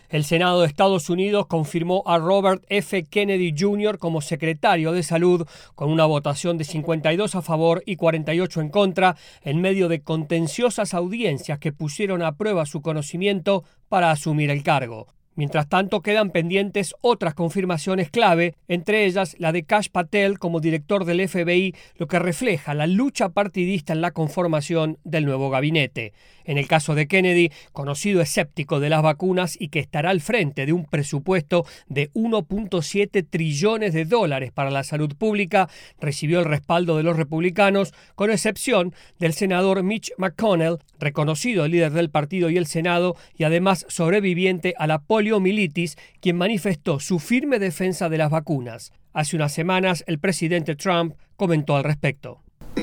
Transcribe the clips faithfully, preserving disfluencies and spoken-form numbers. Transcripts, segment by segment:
El Senado de Estados Unidos confirmó a Robert F. Kennedy junior como secretario de Salud con una votación de cincuenta y dos a favor y cuarenta y ocho en contra, en medio de contenciosas audiencias que pusieron a prueba su conocimiento para asumir el cargo. Mientras tanto, quedan pendientes otras confirmaciones clave, entre ellas la de Kash Patel como director del F B I, lo que refleja la lucha partidista en la conformación del nuevo gabinete. En el caso de Kennedy, conocido escéptico de las vacunas y que estará al frente de un presupuesto de uno punto siete trillones de dólares para la salud pública, recibió el respaldo de los republicanos, con excepción del senador Mitch McConnell, reconocido líder del partido y el Senado, y además sobreviviente a la poliomielitis, quien manifestó su firme defensa de las vacunas. Hace unas semanas, el presidente Trump comentó al respecto.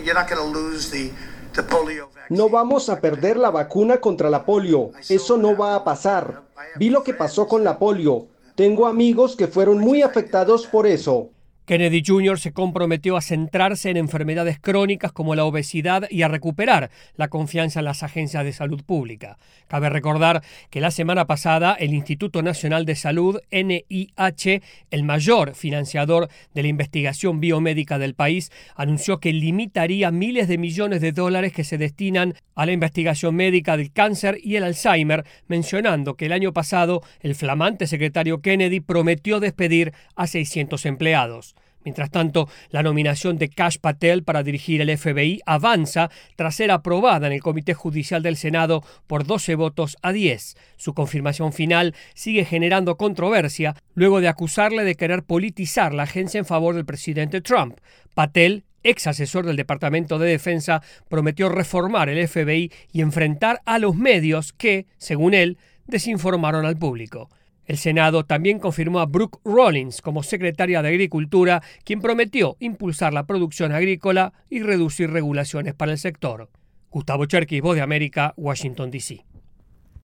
No vamos a perder la vacuna contra la polio. Eso no va a pasar. Vi lo que pasó con la polio. Tengo amigos que fueron muy afectados por eso. Kennedy junior se comprometió a centrarse en enfermedades crónicas como la obesidad y a recuperar la confianza en las agencias de salud pública. Cabe recordar que la semana pasada el Instituto Nacional de Salud, N I H, el mayor financiador de la investigación biomédica del país, anunció que limitaría miles de millones de dólares que se destinan a la investigación médica del cáncer y el Alzheimer, mencionando que el año pasado el flamante secretario Kennedy prometió despedir a seiscientos empleados. Mientras tanto, la nominación de Kash Patel para dirigir el F B I avanza tras ser aprobada en el Comité Judicial del Senado por doce votos a diez. Su confirmación final sigue generando controversia luego de acusarle de querer politizar la agencia en favor del presidente Trump. Patel, ex asesor del Departamento de Defensa, prometió reformar el F B I y enfrentar a los medios que, según él, desinformaron al público. El Senado también confirmó a Brooke Rollins como secretaria de Agricultura, quien prometió impulsar la producción agrícola y reducir regulaciones para el sector. Gustavo Cherkis, Voz de América, Washington, D C